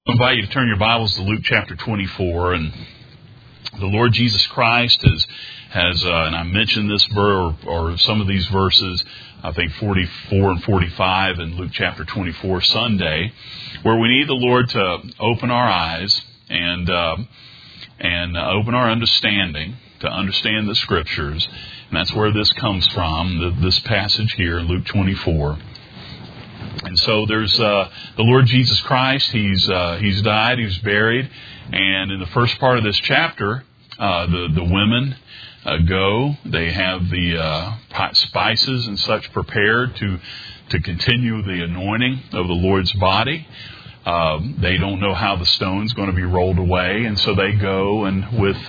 I invite you to turn your Bibles to Luke chapter 24, and the Lord Jesus Christ has and I mentioned this verse or some of these verses, I think 44 and 45 in Luke chapter 24 Sunday, where we need the Lord to open our eyes and open our understanding to understand the Scriptures, and that's where this comes from. This passage here in Luke 24. And so there's the Lord Jesus Christ. He's died. He was buried. And in the first part of this chapter, the women go. They have the spices and such prepared to continue the anointing of the Lord's body. They don't know how the stone's going to be rolled away, and so they go and with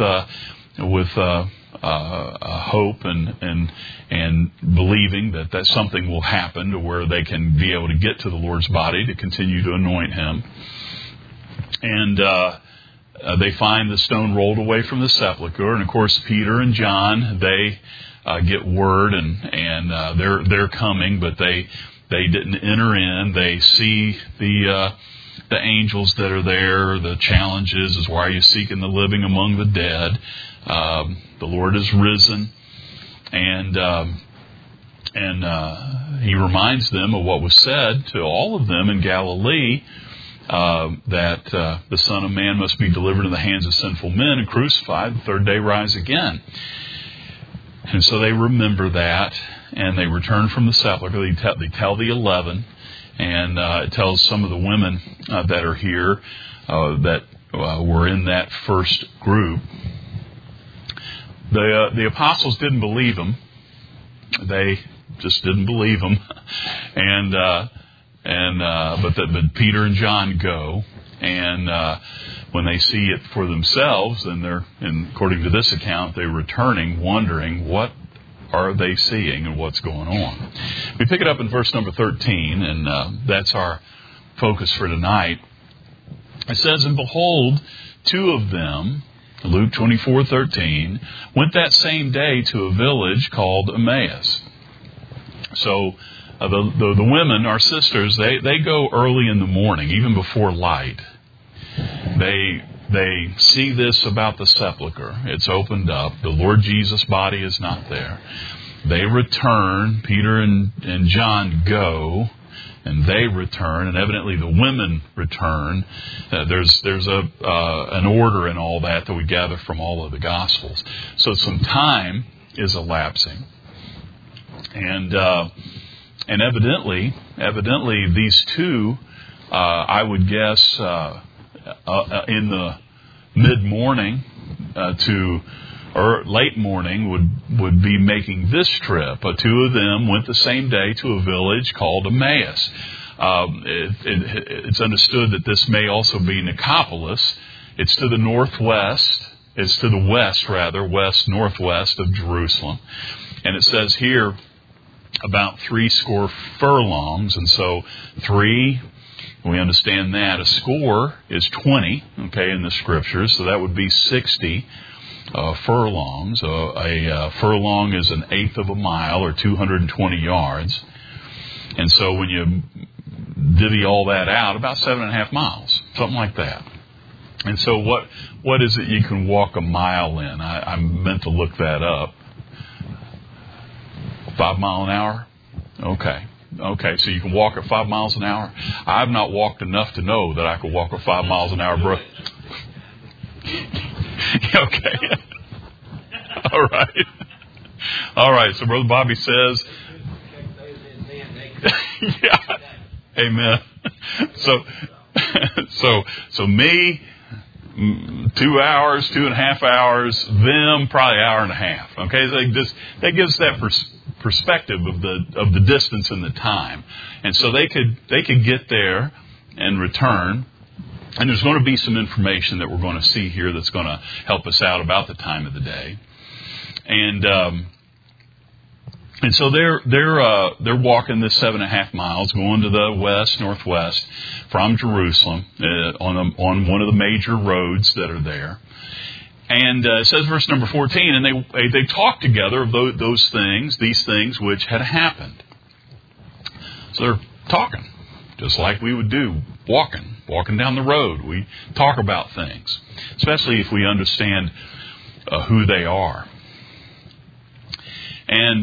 hope and believing that something will happen to where they can be able to get to the Lord's body to continue to anoint Him. And they find the stone rolled away from the sepulcher, and of course Peter and John, they get word and they're coming, but they didn't enter in. They see the angels that are there. The challenge is why are you seeking the living among the dead? The Lord is risen, and He reminds them of what was said to all of them in Galilee, that the Son of Man must be delivered in the hands of sinful men and crucified, the third day rise again. And so they remember that, and they return from the sepulchre. They tell the 11, and it tells some of the women that are here that were in that first group. The apostles didn't believe him. They just didn't believe him, but Peter and John go, and when they see it for themselves, and according to this account, they're returning, wondering what are they seeing and what's going on. We pick it up in verse number 13, and that's our focus for tonight. It says, "And behold, two of them," Luke 24:13, "went that same day to a village called Emmaus." So the women, our sisters, they go early in the morning, even before light. They see this about the sepulcher. It's opened up. The Lord Jesus' body is not there. They return. Peter and John go, and they return, and evidently the women return. There's an order in all that we gather from all of the Gospels. So some time is elapsing, and evidently these two, I would guess, in the mid-morning or late morning would be making this trip. Two of them went the same day to a village called Emmaus. It's understood that this may also be Nicopolis. It's to the northwest. It's to the west-northwest of Jerusalem. And it says here about 60 furlongs. And so we understand that. A score is 20, in the Scriptures. So that would be 60 furlongs. A furlong is an eighth of a mile, or 220 yards. And so when you divvy all that out, about 7.5 miles, something like that. And so what is it you can walk a mile in? I meant to look that up. 5 miles an hour? Okay, so you can walk at 5 miles an hour? I've not walked enough to know that I could walk at 5 miles an hour, bro. Okay. All right. So Brother Bobby says, yeah, amen. So me, 2 hours, 2.5 hours, them probably 1.5 hours. Okay, so that gives that perspective of the distance and the time, and so they could get there and return. And there's going to be some information that we're going to see here that's going to help us out about the time of the day. And so they're walking this 7.5 miles, going to the northwest from Jerusalem on one of the major roads that are there. And it says, verse number 14, and they talked together of these things which had happened. So they're talking. just like we would do walking down the road. We talk about things, especially if we understand who they are. And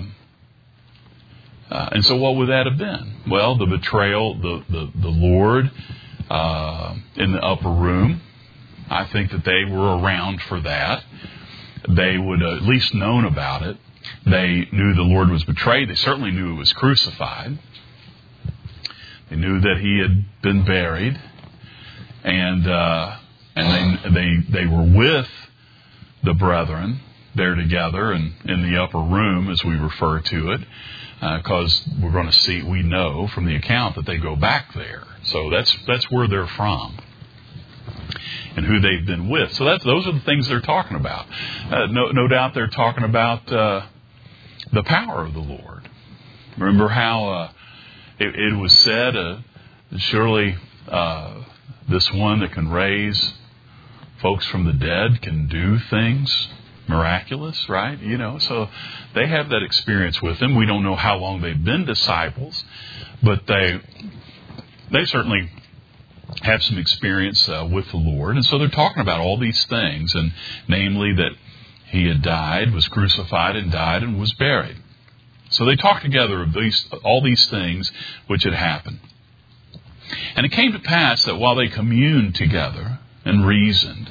so what would that have been? Well, the betrayal, the Lord in the upper room, I think that they were around for that. They would have at least known about it. They knew the Lord was betrayed. They certainly knew he was crucified. They knew that he had been buried. And they were with the brethren there together and in the upper room, as we refer to it, because we're going to see, we know from the account that they go back there. So that's where they're from and who they've been with. So those are the things they're talking about. No doubt they're talking about the power of the Lord. Remember how it was said, surely this one that can raise folks from the dead can do things miraculous, right? So they have that experience with him. We don't know how long they've been disciples, but they certainly have some experience with the Lord. And so they're talking about all these things, and namely that he had died, was crucified, and died, and was buried. So they talk together of all these things which had happened. And it came to pass that while they communed together and reasoned,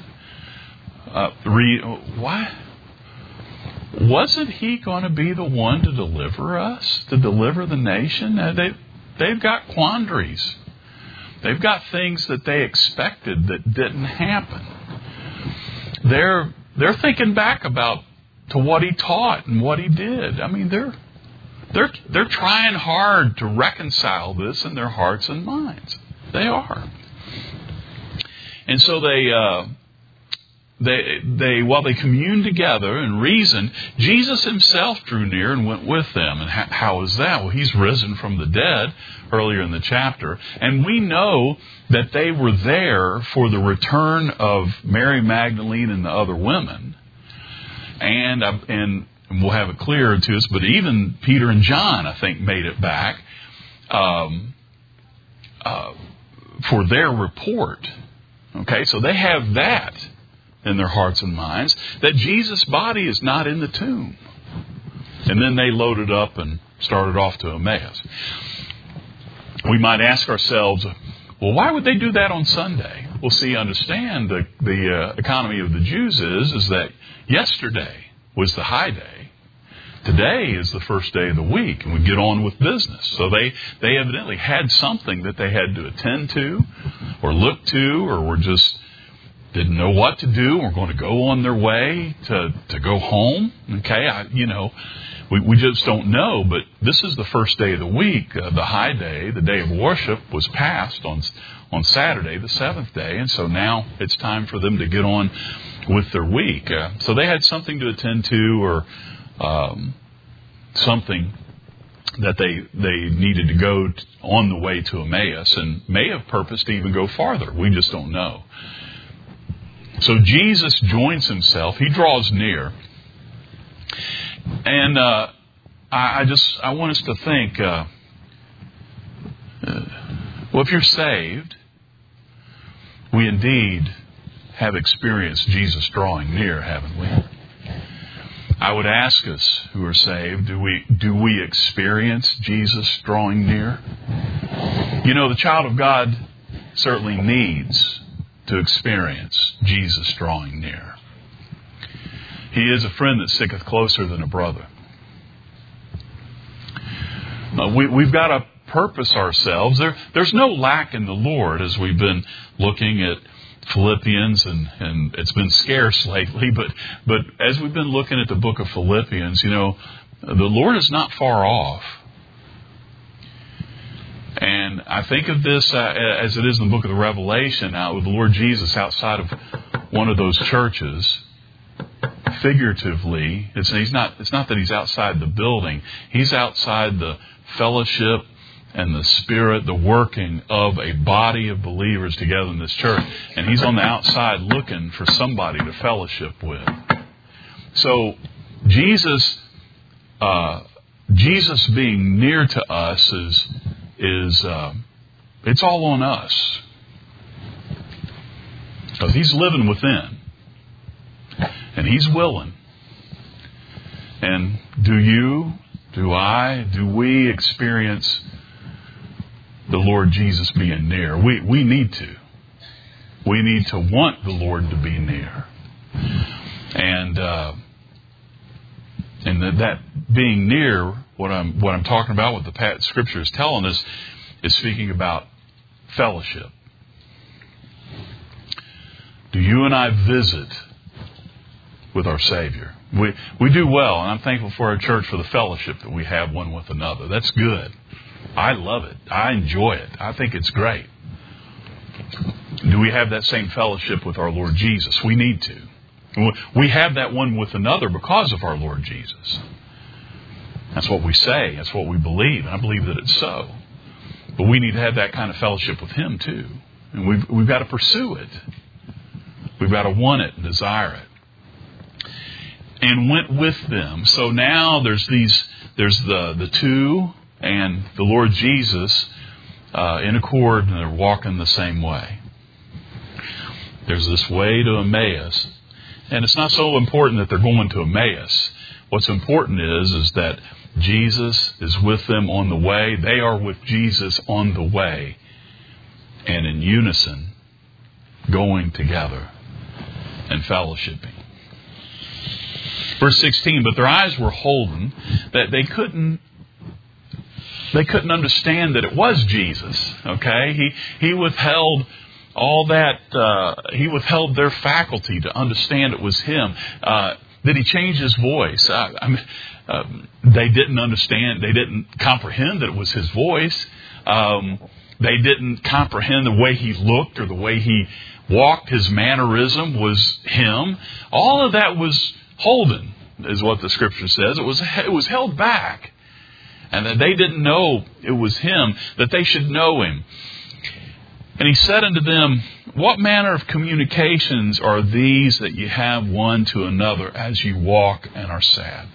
why wasn't he going to be the one to deliver us, to deliver the nation? They've got quandaries. They've got things that they expected that didn't happen. They're thinking back to what he taught and what he did. I mean, they're trying hard to reconcile this in their hearts and minds. They are. And so they while they communed together and reasoned, Jesus himself drew near and went with them. And how is that? Well, he's risen from the dead earlier in the chapter. And we know that they were there for the return of Mary Magdalene and the other women. And we'll have it clearer to us, but even Peter and John, I think, made it back for their report. Okay, so they have that in their hearts and minds, that Jesus' body is not in the tomb. And then they loaded up and started off to Emmaus. We might ask ourselves, well, why would they do that on Sunday? Well, see, understand the economy of the Jews is that yesterday was the high day. Today is the first day of the week, and we get on with business. So they evidently had something that they had to attend to or look to, or were just didn't know what to do, or going to go on their way to go home. Okay, we just don't know. But this is the first day of the week. The high day, the day of worship, was passed on Saturday, the seventh day, and so now it's time for them to get on with their week. So they had something to attend to, or something that they needed to go on the way to Emmaus, and may have purposed to even go farther. We just don't know. So Jesus joins himself. He draws near. And I want us to think, well, if you're saved, we indeed have experienced Jesus drawing near, haven't we? I would ask us who are saved, do we experience Jesus drawing near? The child of God certainly needs to experience Jesus drawing near. He is a friend that sticketh closer than a brother. We've got to purpose ourselves. There's no lack in the Lord, as we've been looking at Philippians, and it's been scarce lately, but as we've been looking at the book of Philippians, the Lord is not far off. And I think of this as it is in the book of the Revelation, out with the Lord Jesus outside of one of those churches. Figuratively, it's not that he's outside the building. He's outside the fellowship and the spirit, the working of a body of believers together in this church. And he's on the outside looking for somebody to fellowship with. So Jesus being near to us is It's all on us. Because He's living within. And He's willing. And do we experience the Lord Jesus being near? We need to. We need to want the Lord to be near. And that being near, what I'm talking about, what the Scripture is telling us, is speaking about fellowship. Do you and I visit with our Savior? We do well, and I'm thankful for our church for the fellowship that we have one with another. That's good. I love it. I enjoy it. I think it's great. Do we have that same fellowship with our Lord Jesus? We need to. We have that one with another because of our Lord Jesus. That's what we say. That's what we believe. And I believe that it's so. But we need to have that kind of fellowship with Him too. And we've got to pursue it. We've got to want it and desire it. And went with them. So now there's the two and the Lord Jesus in accord, and they're walking the same way. There's this way to Emmaus. And it's not so important that they're going to Emmaus. What's important is that Jesus is with them on the way. They are with Jesus on the way. And in unison, going together and fellowshipping. Verse 16, but their eyes were holden, that they couldn't understand that it was Jesus. Okay? He withheld all that, he withheld their faculty to understand it was Him. Did He change His voice? They didn't understand, they didn't comprehend that it was His voice. They didn't comprehend the way He looked or the way He walked. His mannerism was Him. All of that was holden, is what the Scripture says. It was held back. And that they didn't know it was Him, that they should know Him. And He said unto them, what manner of communications are these that you have one to another as you walk and are sad?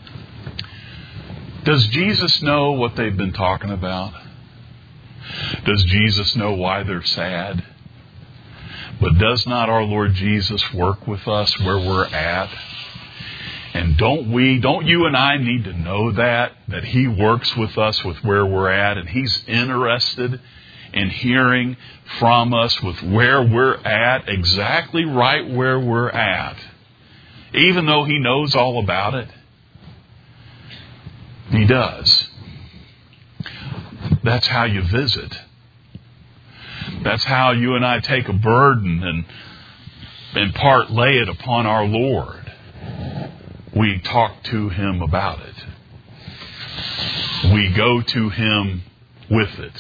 Does Jesus know what they've been talking about? Does Jesus know why they're sad? But does not our Lord Jesus work with us where we're at? And don't you and I need to know that He works with us with where we're at, and He's interested in hearing from us with where we're at, exactly right where we're at, even though He knows all about it? He does. That's how you visit. That's how you and I take a burden and in part lay it upon our Lord. We talk to Him about it. We go to Him with it.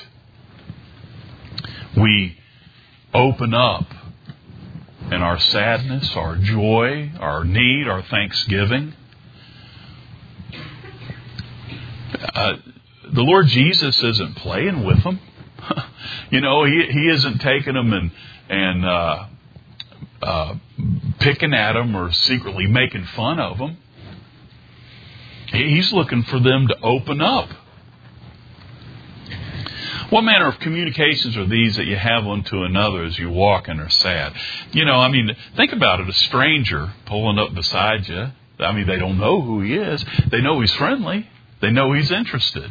We open up in our sadness, our joy, our need, our thanksgiving. The Lord Jesus isn't playing with them. He isn't taking them and picking at them or secretly making fun of them. He's looking for them to open up. What manner of communications are these that you have one to another as you walk and are sad? Think about it. A stranger pulling up beside you. They don't know who he is. They know he's friendly. They know he's interested.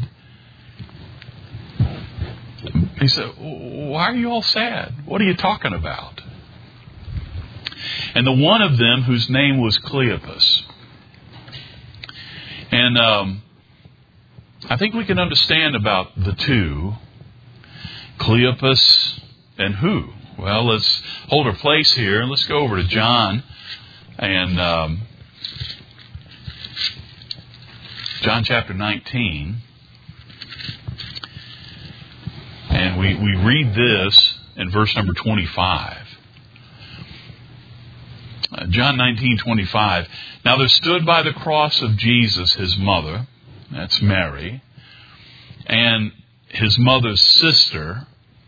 He said, why are you all sad? What are you talking about? And the one of them whose name was Cleopas. And I think we can understand about the two, Cleopas and who? Well, let's hold our place here and let's go over to John and John chapter 19. And we read this in verse number 25. John 19:25. Now there stood by the cross of Jesus His mother, that's Mary, and His mother's sister,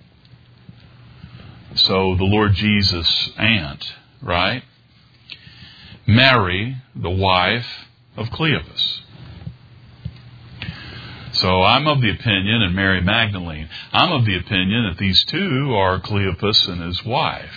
so the Lord Jesus' aunt, right? Mary, the wife of Cleopas. So I'm of the opinion, and Mary Magdalene, I'm of the opinion that these two are Cleopas and his wife.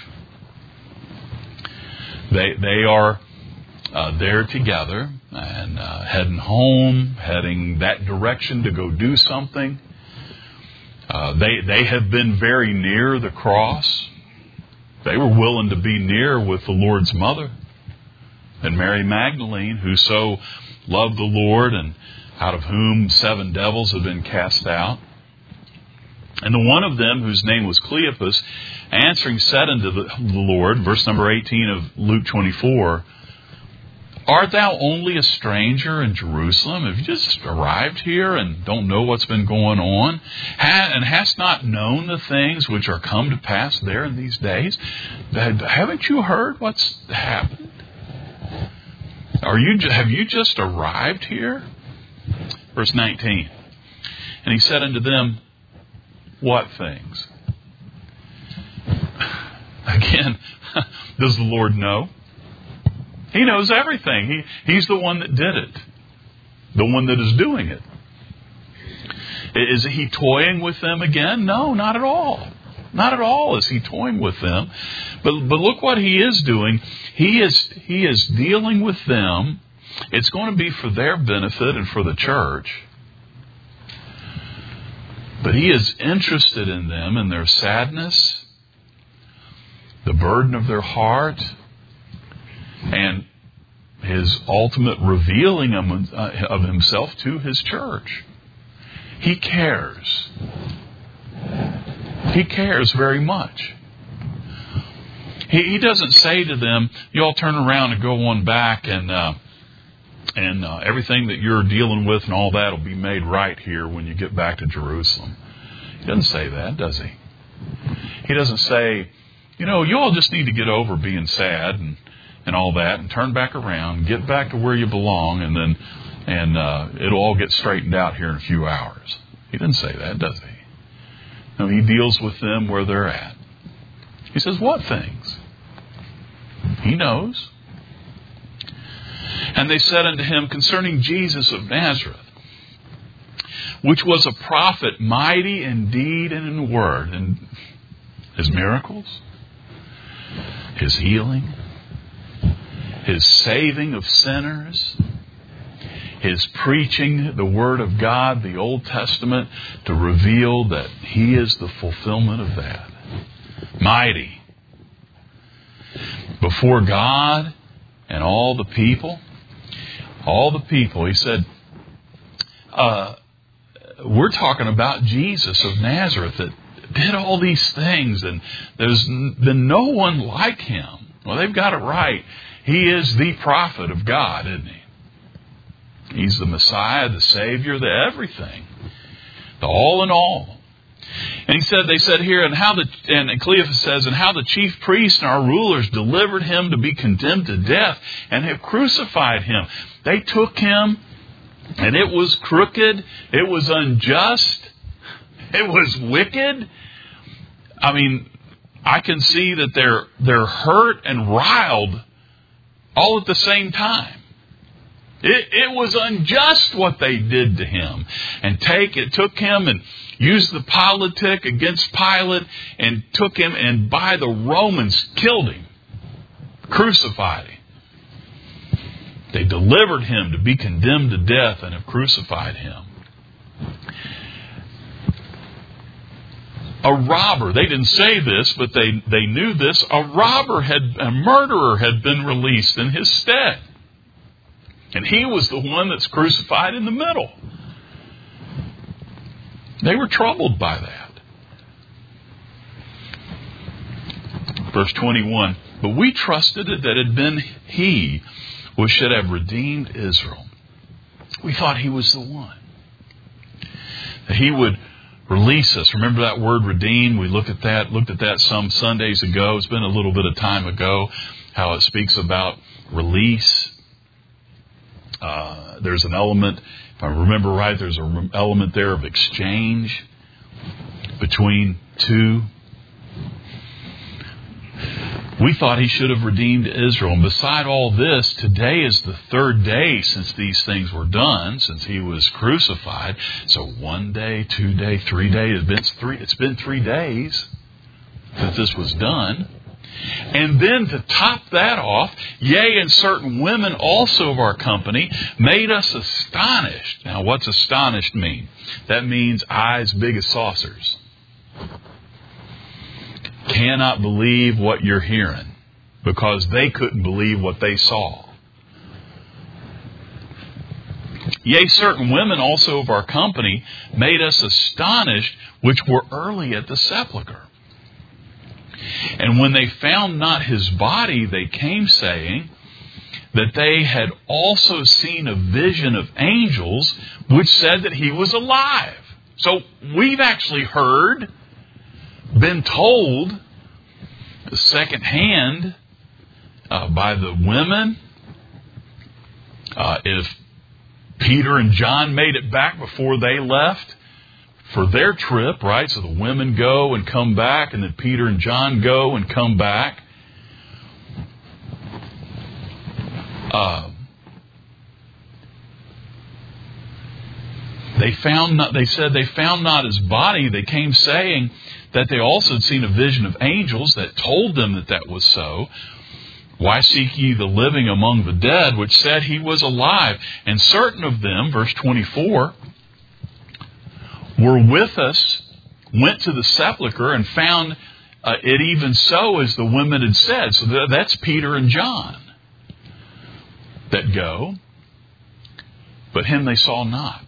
They are there together and heading home, heading that direction to go do something. They have been very near the cross. They were willing to be near with the Lord's mother. And Mary Magdalene, who so loved the Lord and out of whom 7 devils had been cast out. And the one of them, whose name was Cleopas, answering said unto the Lord, verse number 18 of Luke 24, Art thou only a stranger in Jerusalem? Have you just arrived here and don't know what's been going on? And hast not known the things which are come to pass there in these days? Haven't you heard what's happened? Have you just arrived here? Verse 19. And he said unto them, What things? Again, does the Lord know? He knows everything. He's the one that did it. The one that is doing it. Is he toying with them again? No, not at all. Not at all is he toying with them. But look what he is doing. He is dealing with them. It's going to be for their benefit and for the church. But he is interested in them and their sadness, the burden of their heart, and his ultimate revealing of himself to his church. He cares. He cares very much. He doesn't say to them, you all turn around and go on back and everything that you're dealing with and all that will be made right here when you get back to Jerusalem. He doesn't say that, does he? He doesn't say, you all just need to get over being sad and all that and turn back around, get back to where you belong, and it'll all get straightened out here in a few hours. He didn't say that, does he? No, he deals with them where they're at. He says, what things? He knows. And they said unto him, concerning Jesus of Nazareth, which was a prophet, mighty in deed and in word, and his miracles, his healing, his saving of sinners, his preaching the Word of God, the Old Testament, to reveal that he is the fulfillment of that. Mighty. Before God and all the people, he said, we're talking about Jesus of Nazareth that did all these things, and there's been no one like him. Well, they've got it right. He is the prophet of God, isn't he? He's the Messiah, the Savior, the everything. The all in all. And they said here, and Cleophas says, and how the chief priests and our rulers delivered him to be condemned to death and have crucified him. They took him, and it was crooked, it was unjust, it was wicked. I mean, I can see that they're hurt and riled all at the same time. It was unjust what they did to him. And took him and used the politic against Pilate and took him and by the Romans killed him. Crucified him. They delivered him to be condemned to death and have crucified him. A robber, they didn't say this, but they knew this. A murderer had been released in his stead. And he was the one that's crucified in the middle. They were troubled by that. Verse 21, but we trusted that it had been he who should have redeemed Israel. We thought he was the one. That he would release us. Remember that word redeem? We looked at that some Sundays ago. It's been a little bit of time ago, how it speaks about release. There's an element, if I remember right, there's an element there of exchange between two. We thought he should have redeemed Israel. And beside all this, today is the third day since these things were done, since he was crucified. So 1 day, 2 days, 3 days. It's been 3 days since this was done. And then to top that off, yea, and certain women also of our company made us astonished. Now, what's astonished mean? That means eyes big as saucers. Cannot believe what you're hearing because they couldn't believe what they saw. Yea, certain women also of our company made us astonished, which were early at the sepulchre. And when they found not his body, they came saying that they had also seen a vision of angels, which said that he was alive. So we've actually heard, been told secondhand by the women, if Peter and John made it back before they left for their trip, right? So the women go and come back, and then Peter and John go and come back. They said they found not his body. They came saying that they also had seen a vision of angels that told them that that was so. Why seek ye the living among the dead, which said he was alive? And certain of them, verse 24, were with us, went to the sepulchre, and found it even so as the women had said. So that's Peter and John that go, but him they saw not.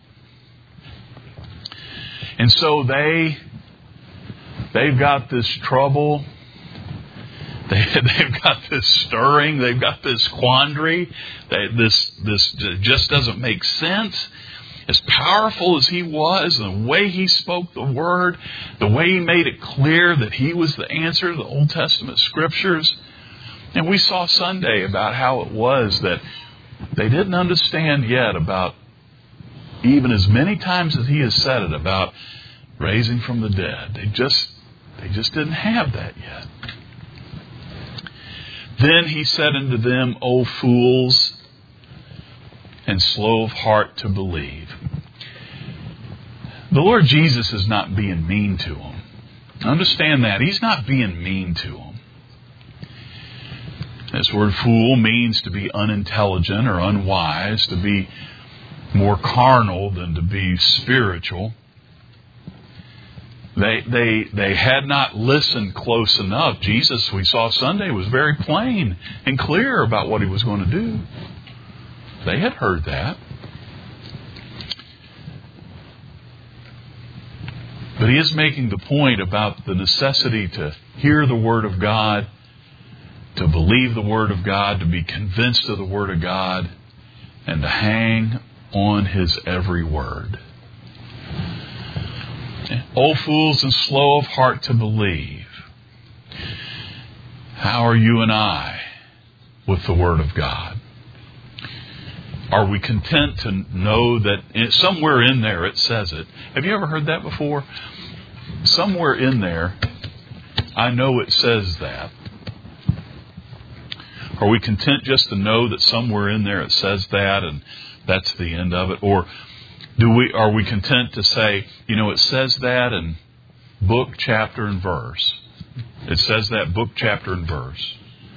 And so they've got this trouble. They've got this stirring. They've got this quandary. This just doesn't make sense. As powerful as he was, the way he spoke the word, the way he made it clear that he was the answer to the Old Testament Scriptures. And we saw Sunday about how it was that they didn't understand yet about, even as many times as he has said it, about raising from the dead. They just didn't have that yet. Then he said unto them, O fools, and slow of heart to believe. The Lord Jesus is not being mean to them. Understand that. He's not being mean to them. This word fool means to be unintelligent or unwise, to be more carnal than to be spiritual. They had not listened close enough. Jesus, we saw Sunday, was very plain and clear about what he was going to do. They had heard that. But he is making the point about the necessity to hear the Word of God, to believe the Word of God, to be convinced of the Word of God, and to hang on His every word. O fools and slow of heart to believe. How are you and I with the Word of God? Are we content to know that somewhere in there it says it? Have you ever heard that before? Somewhere in there, I know it says that. Are we content just to know that somewhere in there it says that and that's the end of it? Or are we content to say, it says that in book, chapter, and verse? It says that book, chapter, and verse.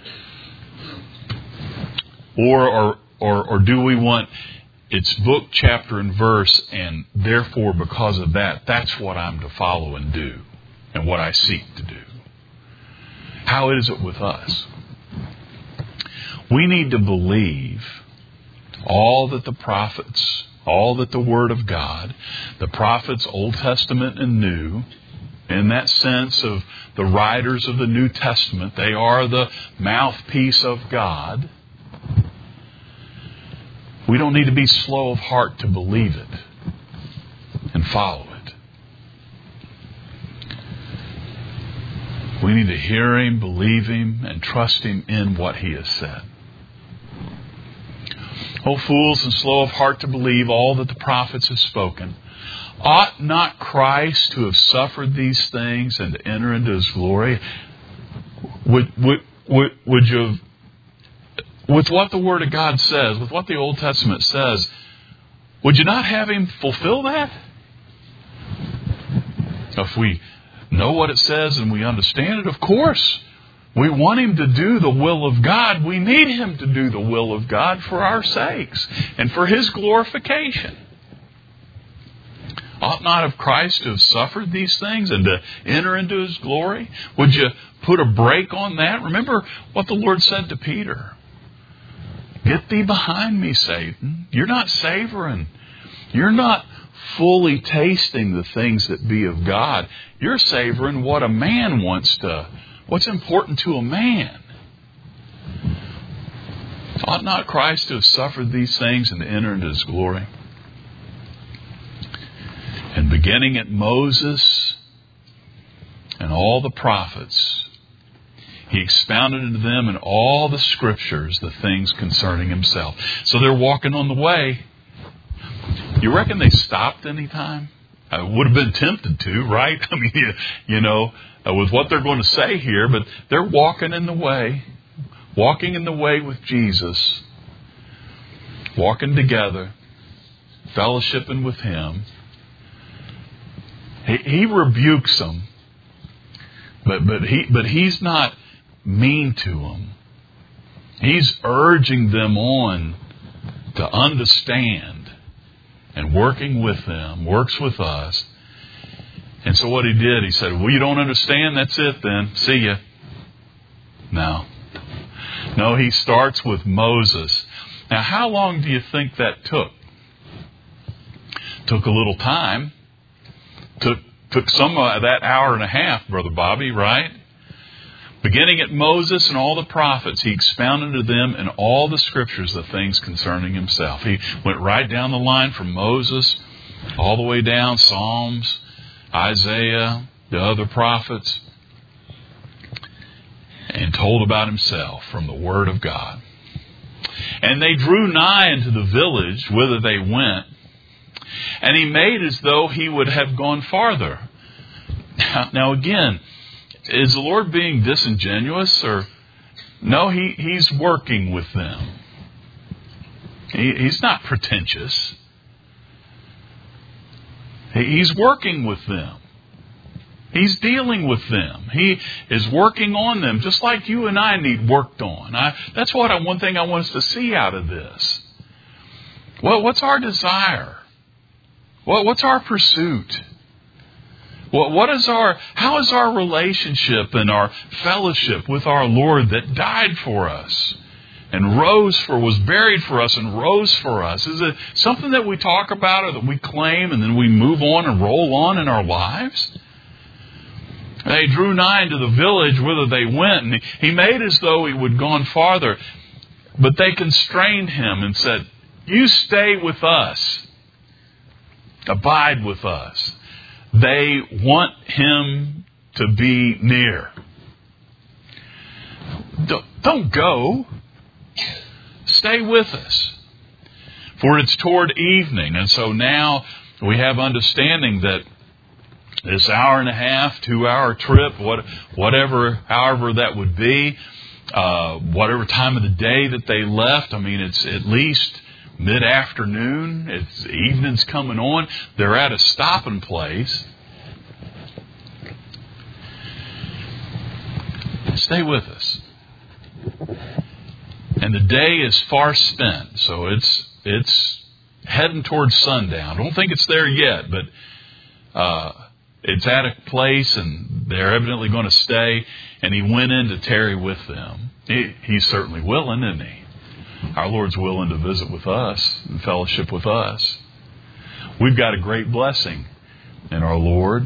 Or do we want its book, chapter, and verse, and therefore because of that, that's what I'm to follow and do, and what I seek to do? How is it with us? We need to believe all that the prophets, all that the Word of God, the prophets, Old Testament and New, in that sense of the writers of the New Testament, they are the mouthpiece of God. We don't need to be slow of heart to believe it and follow it. We need to hear Him, believe Him, and trust Him in what He has said. O fools and slow of heart to believe all that the prophets have spoken. Ought not Christ to have suffered these things and to enter into His glory? would you, with what the Word of God says, with what the Old Testament says, would you not have Him fulfill that? If we know what it says and we understand it, of course, we want Him to do the will of God. We need Him to do the will of God for our sakes and for His glorification. Ought not of Christ to have suffered these things and to enter into His glory? Would you put a break on that? Remember what the Lord said to Peter. Get thee behind me, Satan. You're not savoring. You're not fully tasting the things that be of God. You're savoring what a man wants to, what's important to a man. Ought not Christ to have suffered these things and to enter into His glory? And beginning at Moses and all the prophets, He expounded unto them in all the Scriptures the things concerning Himself. So they're walking on the way. You reckon they stopped any time? Would have been tempted to, right? I mean, with what they're going to say here, but they're walking in the way with Jesus, walking together, fellowshipping with Him. He rebukes them, but He's not mean to them. He's urging them on to understand. And working with them, works with us. And so what He did, He said, well, you don't understand? That's it then. See ya. No, He starts with Moses. Now, how long do you think that took? Took a little time. Took some of that hour and a half, Brother Bobby, right? Beginning at Moses and all the prophets, He expounded to them in all the Scriptures the things concerning Himself. He went right down the line from Moses all the way down, Psalms, Isaiah, the other prophets, and told about Himself from the Word of God. And they drew nigh unto the village whither they went, and He made as though He would have gone farther. Now again, is the Lord being disingenuous? Or no, He's working with them. He's not pretentious. He's working with them. He's dealing with them. He is working on them, just like you and I need worked on. That's one thing I want us to see out of this. Well, what's our desire? What's our pursuit? How is our relationship and our fellowship with our Lord that died for us and was buried for us and rose for us? Is it something that we talk about or that we claim and then we move on and roll on in our lives? They drew nigh to the village whither they went, and He made as though He would gone farther, but they constrained Him and said, you stay with us. Abide with us. They want Him to be near. Don't go. Stay with us. For it's toward evening. And so now we have understanding that this hour and a half, 2-hour trip, however that would be, whatever time of the day that they left, it's at least mid-afternoon. It's evening's coming on. They're at a stopping place. Stay with us. And the day is far spent, so it's heading towards sundown. I don't think it's there yet, but it's at a place, and they're evidently going to stay. And He went in to tarry with them. He's certainly willing, isn't He? Our Lord's willing to visit with us and fellowship with us. We've got a great blessing in our Lord.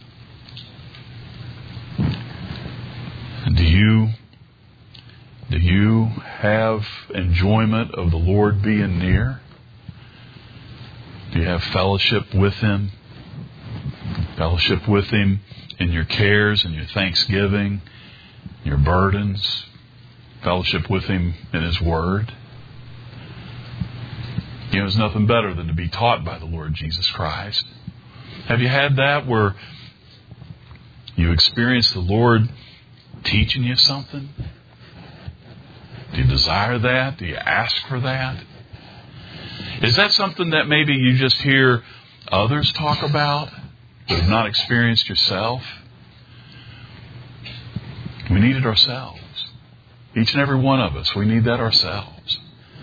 Do you have enjoyment of the Lord being near? Do you have fellowship with Him? Fellowship with Him in your cares and your thanksgiving, your burdens. Fellowship with Him in His Word. There's nothing better than to be taught by the Lord Jesus Christ. Have you had that where you experience the Lord teaching you something? Do you desire that? Do you ask for that? Is that something that maybe you just hear others talk about, but have not experienced yourself? We need it ourselves. Each and every one of us, we need that ourselves.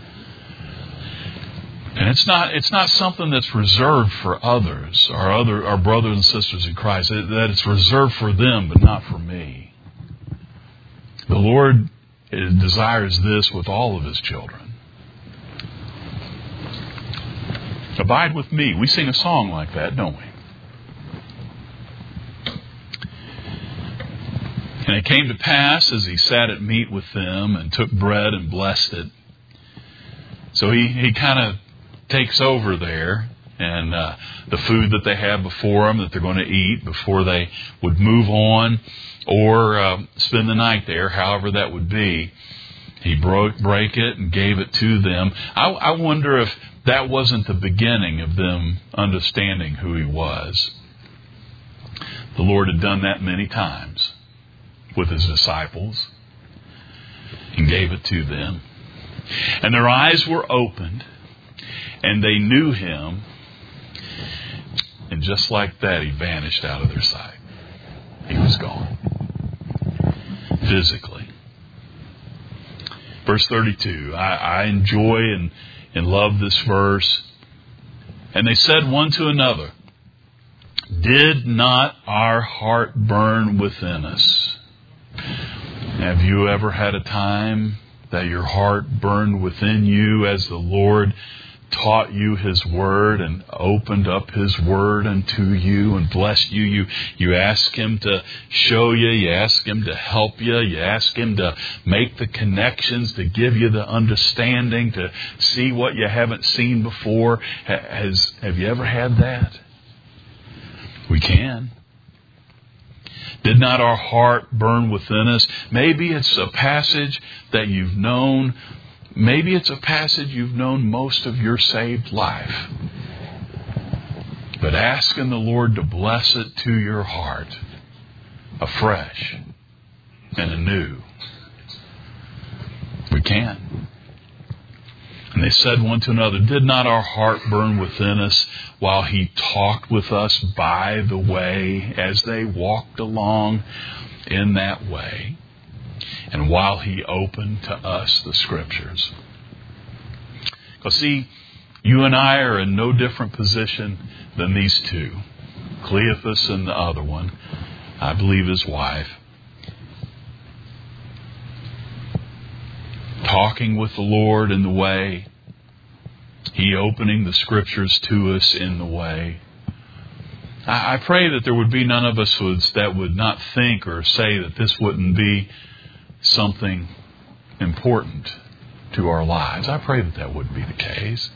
And it's not something that's reserved for others, our brothers and sisters in Christ, that it's reserved for them, but not for me. The Lord desires this with all of His children. Abide with me. We sing a song like that, don't we? And it came to pass as He sat at meat with them and took bread and blessed it. So he kind of takes over there, and the food that they have before them that they're going to eat before they would move on or spend the night there, however that would be. He break it and gave it to them. I wonder if that wasn't the beginning of them understanding who He was. The Lord had done that many times with His disciples and gave it to them. And their eyes were opened and they knew Him. And just like that, He vanished out of their sight. He was gone. Physically. Verse 32. I enjoy and love this verse. And they said one to another, did not our heart burn within us? Have you ever had a time that your heart burned within you as the Lord taught you His Word and opened up His Word unto you and blessed you? You ask Him to show you. You ask Him to help you. You ask Him to make the connections, to give you the understanding, to see what you haven't seen before. Have you ever had that? We can. Did not our heart burn within us? Maybe it's a passage that you've known. Maybe it's a passage you've known most of your saved life. But asking the Lord to bless it to your heart afresh and anew. We can. And they said one to another, did not our heart burn within us while He talked with us by the way as they walked along in that way? And while He opened to us the Scriptures. Because see, you and I are in no different position than these two. Cleophas and the other one, I believe his wife. Talking with the Lord in the way. He opening the Scriptures to us in the way. I pray that there would be none of us that would not think or say that this wouldn't be something important to our lives. I pray that that wouldn't be the case.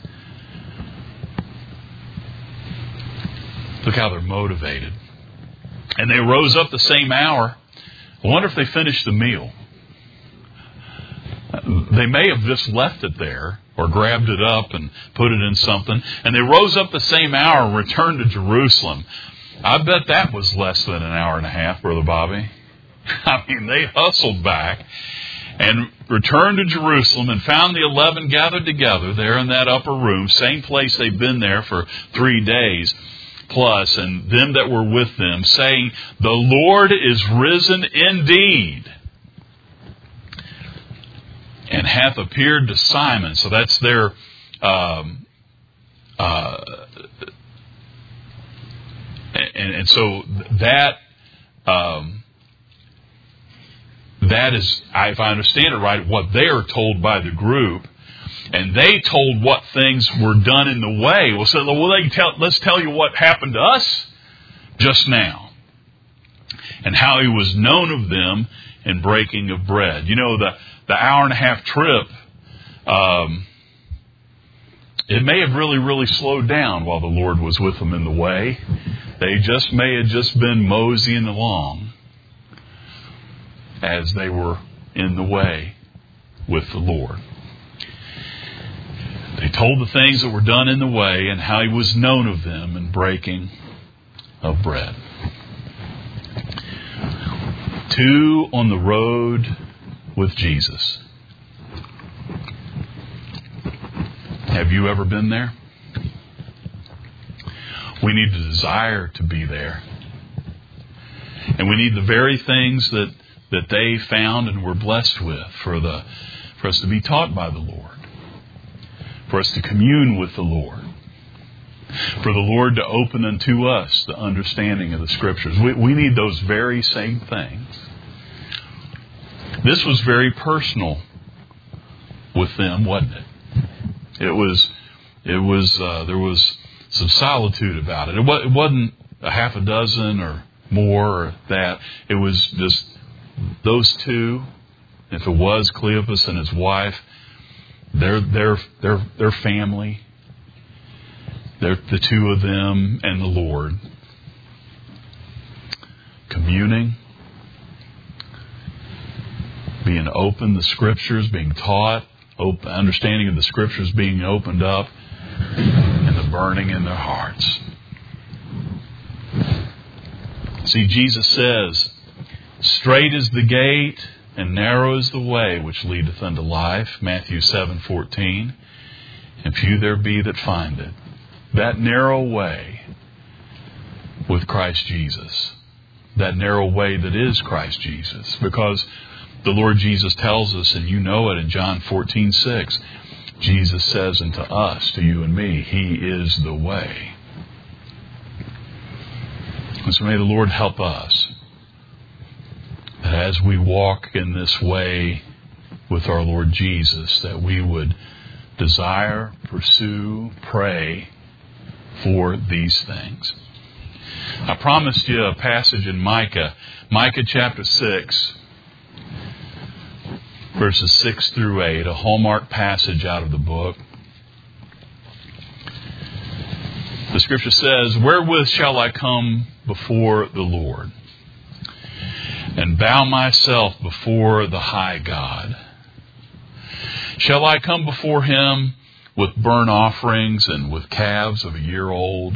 Look how they're motivated. And they rose up the same hour. I wonder if they finished the meal. They may have just left it there or grabbed it up and put it in something. And they rose up the same hour and returned to Jerusalem. I bet that was less than an hour and a half, Brother Bobby. I mean, they hustled back and returned to Jerusalem and found the 11 gathered together there in that upper room, same place they've been there for 3 days plus, and them that were with them, saying, the Lord is risen indeed, and hath appeared to Simon. So that's their and so that that is, if I understand it right, what they are told by the group. And they told what things were done in the way. Well, so let's tell you what happened to us just now. And how He was known of them in breaking of bread. You know, the hour and a half trip, it may have really slowed down while the Lord was with them in the way. They may have just been moseying along as they were in the way with the Lord. They told the things that were done in the way and how He was known of them in breaking of bread. 2 on the road with Jesus. Have you ever been there? We need to desire to be there. And we need the very things that they found and were blessed with for us to be taught by the Lord, for us to commune with the Lord, for the Lord to open unto us the understanding of the Scriptures. We need those very same things. This was very personal with them, wasn't it? There was some solitude about it. It wasn't a half a dozen or more or that. It was just those two. If it was Cleopas and his wife, their family, the two of them and the Lord, communing, being open, the Scriptures being taught, understanding of the Scriptures being opened up, and the burning in their hearts. See, Jesus says, "Straight is the gate, and narrow is the way which leadeth unto life," Matthew 7:14, "and few there be that find it." That narrow way with Christ Jesus. That narrow way that is Christ Jesus. Because the Lord Jesus tells us, and you know it in John 14:6, Jesus says unto us, to you and me, He is the way. And so may the Lord help us that as we walk in this way with our Lord Jesus, that we would desire, pursue, pray for these things. I promised you a passage in Micah chapter 6, verses 6 through 8, a hallmark passage out of the book. The Scripture says, "Wherewith shall I come before the Lord, and bow myself before the high God? Shall I come before Him with burnt offerings and with calves of a year old?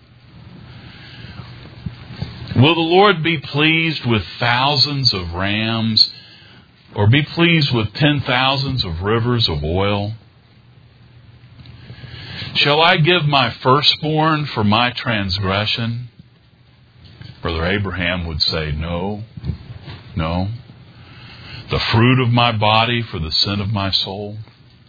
Will the Lord be pleased with thousands of rams, or be pleased with 10,000s of rivers of oil? Shall I give my firstborn for my transgression?" Brother Abraham would say, no. "The fruit of my body for the sin of my soul?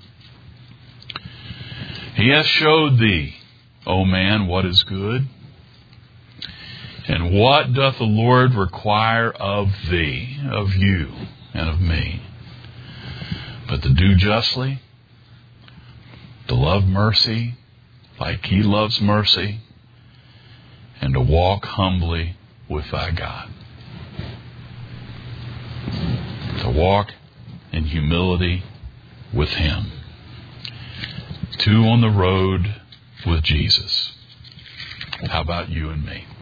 He hath showed thee, O man, what is good. And what doth the Lord require of thee, of you, and of me? But to do justly, to love mercy like He loves mercy, and to walk humbly with thy God." To walk in humility with Him. Two on the road with Jesus. How about you and me?